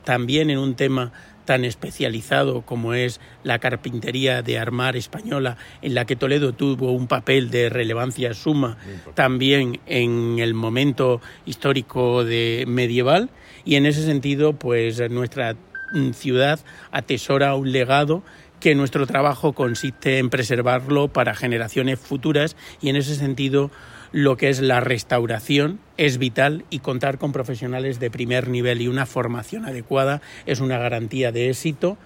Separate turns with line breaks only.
también en un tema tan especializado como es la carpintería de armar española, en la que Toledo tuvo un papel de relevancia suma también en el momento histórico medieval, y en ese sentido pues nuestra ciudad atesora un legado que nuestro trabajo consiste en preservarlo para generaciones futuras, y en ese sentido lo que es la restauración es vital, y contar con profesionales de primer nivel y una formación adecuada es una garantía de éxito.